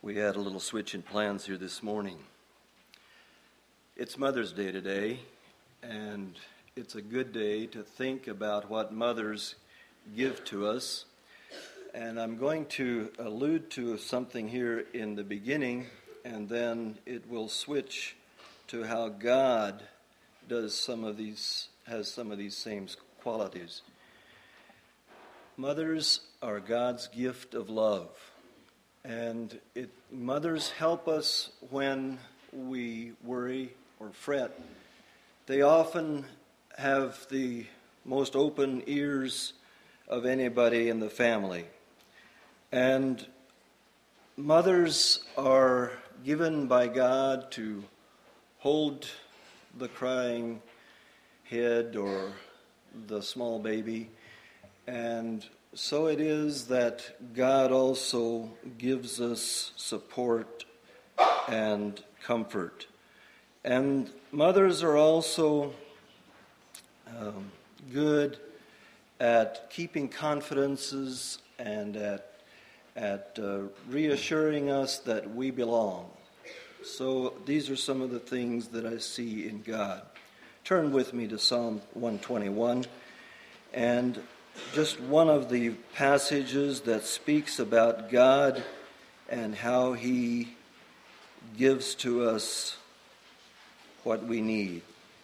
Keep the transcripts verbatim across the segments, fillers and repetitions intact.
We had a little switch in plans here this morning. It's Mother's Day today, and it's a good day to think about what mothers give to us. And I'm going to allude to something here in the beginning, and then it will switch to how God does some of these, has some of these same qualities. Mothers are God's gift of love. And it, mothers help us when we worry or fret. They often have the most open ears of anybody in the family. And mothers are given by God to hold the crying head or the small baby. And so it is that God also gives us support and comfort. And mothers are also um, good at keeping confidences and at, at uh, reassuring us that we belong. So these are some of the things that I see in God. Turn with me to Psalm one twenty-one, and just one of the passages that speaks about God and how He gives to us what we need.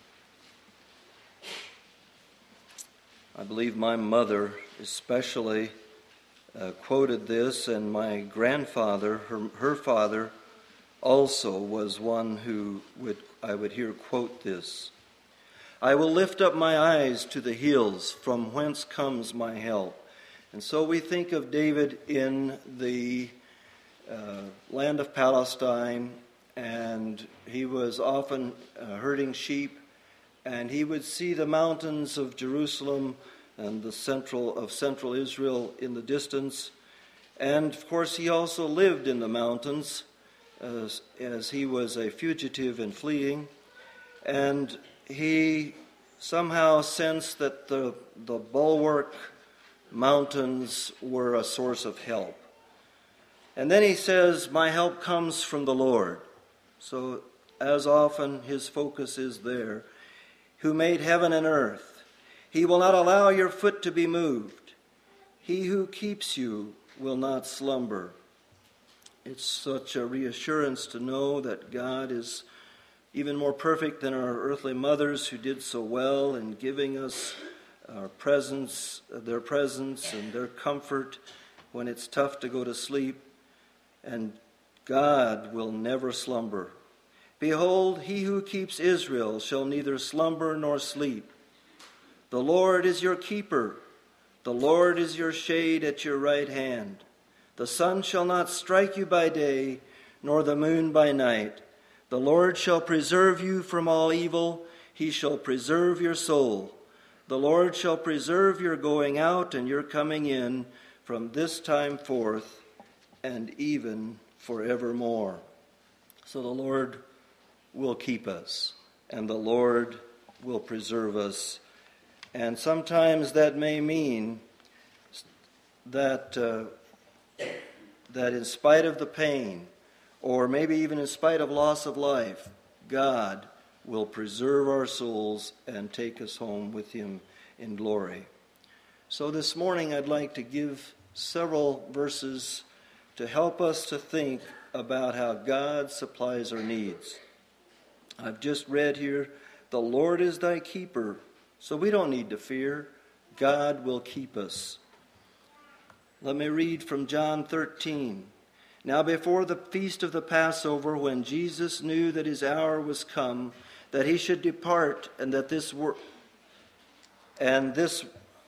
I believe my mother especially uh, quoted this, and my grandfather, her, her father, also was one who would I would hear quote this. I will lift up my eyes to the hills, from whence comes my help. And so we think of David in the uh, land of Palestine, and he was often uh, herding sheep, and he would see the mountains of Jerusalem and the central of central Israel in the distance. And of course, he also lived in the mountains as, as he was a fugitive and fleeing. And he somehow sensed that the, the bulwark mountains were a source of help. And then he says, my help comes from the Lord. So as often his focus is there, who made heaven and earth. He will not allow your foot to be moved. He who keeps you will not slumber. It's such a reassurance to know that God is even more perfect than our earthly mothers who did so well in giving us our presence, their presence and their comfort when it's tough to go to sleep. And God will never slumber. Behold, he who keeps Israel shall neither slumber nor sleep. The Lord is your keeper. The Lord is your shade at your right hand. The sun shall not strike you by day, nor the moon by night. The Lord shall preserve you from all evil. He shall preserve your soul. The Lord shall preserve your going out and your coming in from this time forth and even forevermore. So the Lord will keep us, and the Lord will preserve us. And sometimes that may mean that, uh, that in spite of the pain, or maybe even in spite of loss of life, God will preserve our souls and take us home with Him in glory. So this morning I'd like to give several verses to help us to think about how God supplies our needs. I've just read here, the Lord is thy keeper, so we don't need to fear. God will keep us. Let me read from John thirteen. Now before the feast of the Passover, when Jesus knew that his hour was come, that he should depart, and that this wor- and this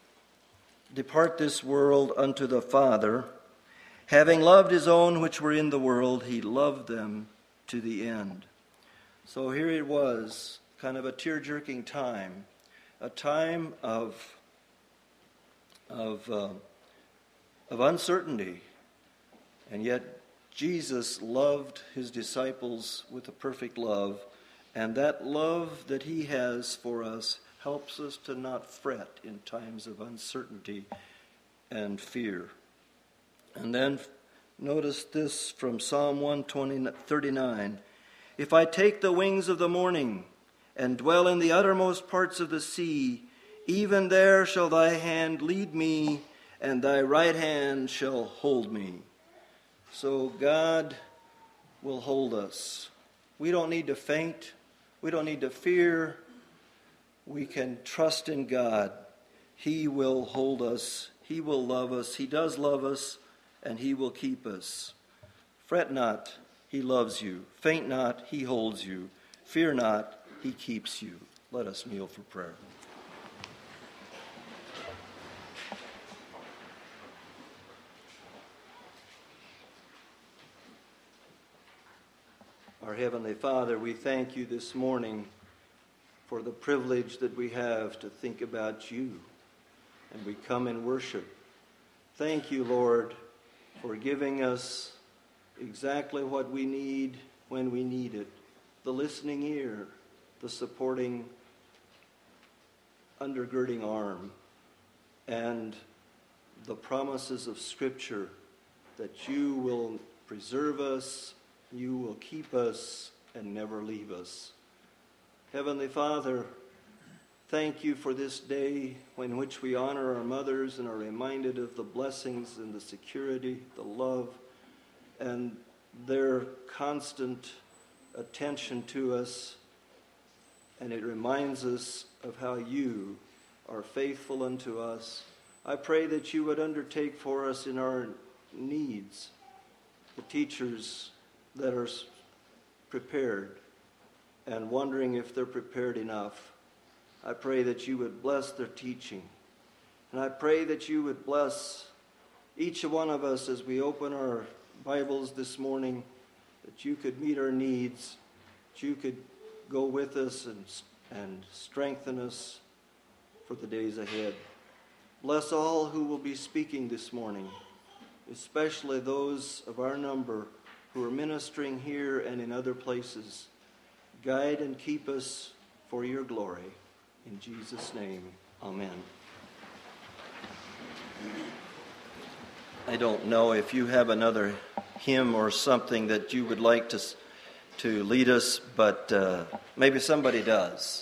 depart this world unto the Father, having loved his own which were in the world, he loved them to the end. So here it was, kind of a tear-jerking time, a time of of uh, of uncertainty, and yet Jesus loved his disciples with a perfect love, and that love that he has for us helps us to not fret in times of uncertainty and fear. And then Notice this from Psalm one thirty-nine. If I take the wings of the morning and dwell in the uttermost parts of the sea, even there shall thy hand lead me, and thy right hand shall hold me. So God will hold us. We don't need to faint. We don't need to fear. We can trust in God. He will hold us. He will love us. He does love us, and He will keep us. Fret not, He loves you. Faint not, He holds you. Fear not, He keeps you. Let us kneel for prayer. Our Heavenly Father, we thank you this morning for the privilege that we have to think about you, and we come in worship. Thank you, Lord, for giving us exactly what we need when we need it. The listening ear, the supporting, undergirding arm, and the promises of Scripture that you will preserve us, you will keep us, and never leave us. Heavenly Father, thank you for this day in which we honor our mothers and are reminded of the blessings and the security, the love, and their constant attention to us. And it reminds us of how you are faithful unto us. I pray that you would undertake for us in our needs, the teachers that are prepared and wondering if they're prepared enough. I pray that you would bless their teaching. And I pray that you would bless each one of us as we open our Bibles this morning, that you could meet our needs, that you could go with us and, and strengthen us for the days ahead. Bless all who will be speaking this morning, especially those of our number who are ministering here and in other places. Guide and keep us for your glory. In Jesus' name, amen. I don't know if you have another hymn or something that you would like to, to lead us, but uh, maybe somebody does.